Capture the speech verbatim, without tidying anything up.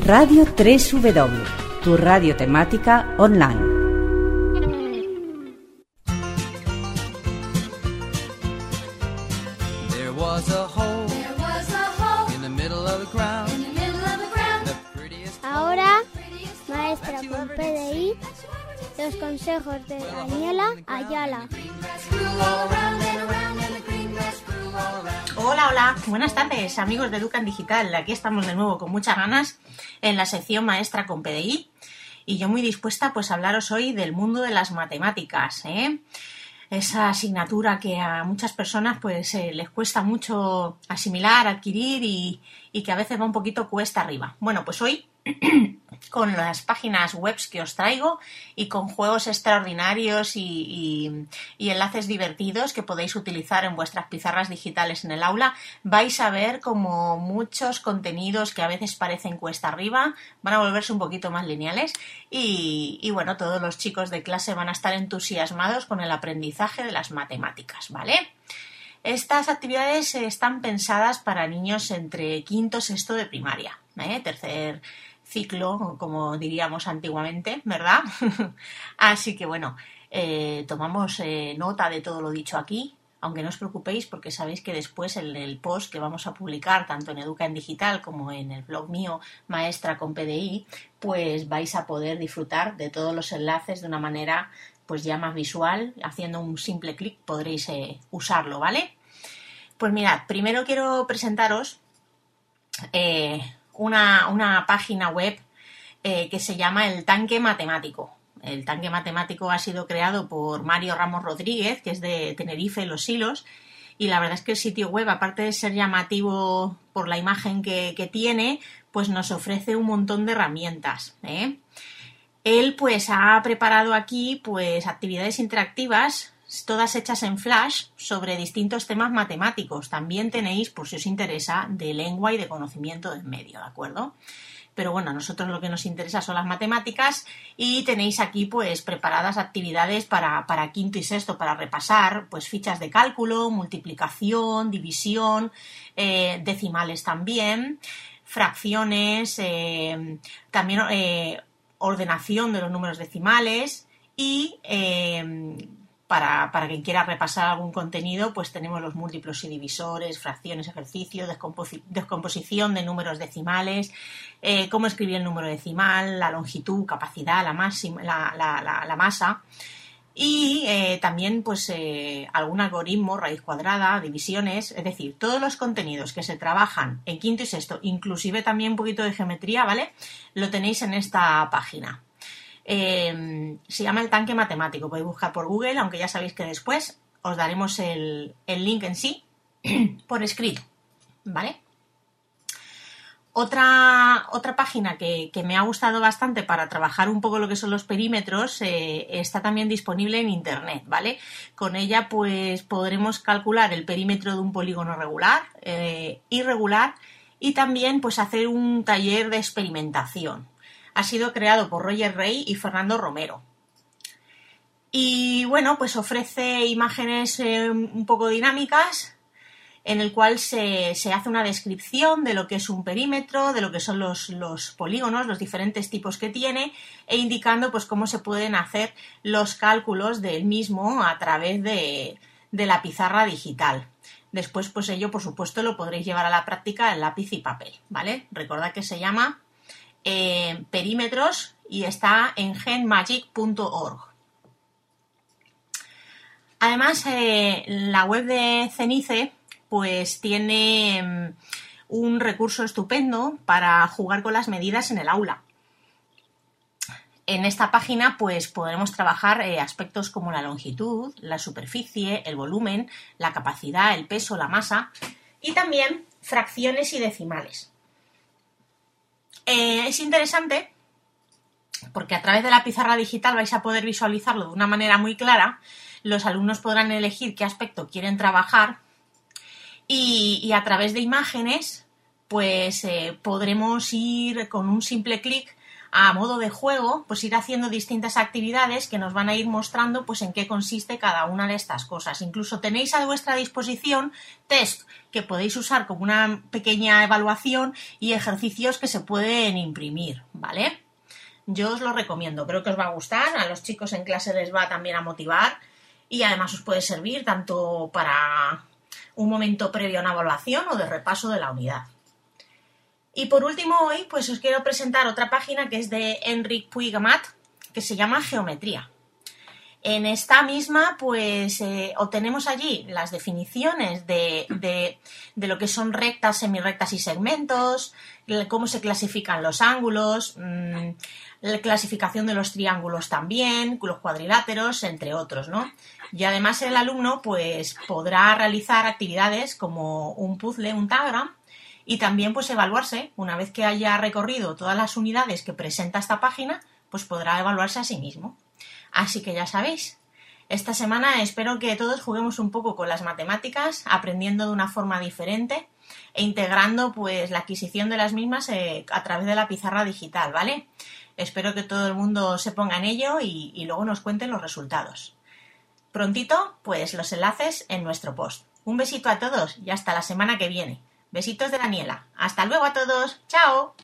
Radio tres W, tu radio temática online. Ahora, maestra con P D I, los consejos de Daniela Ayala. Hola, hola, buenas tardes amigos de Educan Digital, aquí estamos de nuevo con muchas ganas en la sección maestra con P D I y yo muy dispuesta pues a hablaros hoy del mundo de las matemáticas, ¿eh? Esa asignatura que a muchas personas pues eh, les cuesta mucho asimilar, adquirir y, y que a veces va un poquito cuesta arriba. Bueno, pues hoy con las páginas web que os traigo y con juegos extraordinarios y, y, y enlaces divertidos que podéis utilizar en vuestras pizarras digitales en el aula, vais a ver como muchos contenidos que a veces parecen cuesta arriba van a volverse un poquito más lineales y, y bueno, todos los chicos de clase van a estar entusiasmados con el aprendizaje de las matemáticas, ¿vale? Estas actividades están pensadas para niños entre quinto y sexto de primaria, ¿eh? Tercer ciclo, como diríamos antiguamente, ¿verdad? Así que bueno, eh, tomamos eh, nota de todo lo dicho aquí, aunque no os preocupéis porque sabéis que después en el post que vamos a publicar tanto en Educa en Digital como en el blog mío Maestra con P D I, pues vais a poder disfrutar de todos los enlaces de una manera pues ya más visual, haciendo un simple clic podréis eh, usarlo, ¿vale? Pues mirad, primero quiero presentaros eh, Una, una página web eh, que se llama El Tanque Matemático. El Tanque Matemático ha sido creado por Mario Ramos Rodríguez, que es de Tenerife, Los Silos, y la verdad es que el sitio web, aparte de ser llamativo por la imagen que, que tiene, pues nos ofrece un montón de herramientas, ¿eh? Él pues ha preparado aquí pues actividades interactivas, todas hechas en Flash, sobre distintos temas matemáticos. También tenéis, por si os interesa, de lengua y de conocimiento del medio, ¿de acuerdo? Pero bueno, a nosotros lo que nos interesa son las matemáticas y tenéis aquí pues preparadas actividades para, para quinto y sexto, para repasar pues fichas de cálculo, multiplicación, división, eh, decimales también, fracciones, eh, también eh, ordenación de los números decimales y... Eh, Para, para quien quiera repasar algún contenido, pues tenemos los múltiplos y divisores, fracciones, ejercicios, descomposi- descomposición de números decimales, eh, cómo escribir el número decimal, la longitud, capacidad, la, máxima, la, la, la, la masa y eh, también pues eh, algún algoritmo, raíz cuadrada, divisiones, es decir, todos los contenidos que se trabajan en quinto y sexto, inclusive también un poquito de geometría, ¿vale? Lo tenéis en esta página. Eh, se llama El Tanque Matemático, podéis buscar por Google, aunque ya sabéis que después os daremos el, el link en sí por escrito, ¿vale? Otra, otra página que, que me ha gustado bastante para trabajar un poco lo que son los perímetros eh, está también disponible en internet, ¿vale? Con ella pues podremos calcular el perímetro de un polígono regular, eh, irregular y también pues hacer un taller de experimentación. Ha sido creado por Roger Rey y Fernando Romero. Y bueno, pues ofrece imágenes eh, un poco dinámicas en el cual se, se hace una descripción de lo que es un perímetro, de lo que son los, los polígonos, los diferentes tipos que tiene e indicando pues cómo se pueden hacer los cálculos del mismo a través de, de la pizarra digital. Después pues ello por supuesto lo podréis llevar a la práctica en lápiz y papel, ¿vale? Recordad que se llama Eh, perímetros y está en genmagic punto org. Además eh, la web de Cenice pues tiene um, un recurso estupendo para jugar con las medidas en el aula. En esta página pues podremos trabajar eh, aspectos como la longitud, la superficie, el volumen, la capacidad, el peso, la masa y también fracciones y decimales. Eh, es interesante porque a través de la pizarra digital vais a poder visualizarlo de una manera muy clara. Los alumnos podrán elegir qué aspecto quieren trabajar y, y a través de imágenes pues eh, podremos ir con un simple clic a modo de juego, pues ir haciendo distintas actividades que nos van a ir mostrando pues en qué consiste cada una de estas cosas. Incluso tenéis a vuestra disposición test que podéis usar como una pequeña evaluación y ejercicios que se pueden imprimir, ¿vale? Yo os lo recomiendo, creo que os va a gustar, a los chicos en clase les va también a motivar y además os puede servir tanto para un momento previo a una evaluación o de repaso de la unidad. Y por último hoy pues os quiero presentar otra página que es de Enric Puigamat, que se llama Geometría. En esta misma pues eh, obtenemos allí las definiciones de, de, de lo que son rectas, semirrectas y segmentos, cómo se clasifican los ángulos, mmm, la clasificación de los triángulos también, los cuadriláteros, entre otros, ¿no? Y además el alumno pues podrá realizar actividades como un puzzle, un tagram, y también pues evaluarse, una vez que haya recorrido todas las unidades que presenta esta página, pues podrá evaluarse a sí mismo. Así que ya sabéis, esta semana espero que todos juguemos un poco con las matemáticas, aprendiendo de una forma diferente e integrando pues la adquisición de las mismas eh, a través de la pizarra digital, ¿vale? Espero que todo el mundo se ponga en ello y, y luego nos cuenten los resultados. Prontito, pues los enlaces en nuestro post. Un besito a todos y hasta la semana que viene. Besitos de Daniela. Hasta luego a todos. ¡Chao!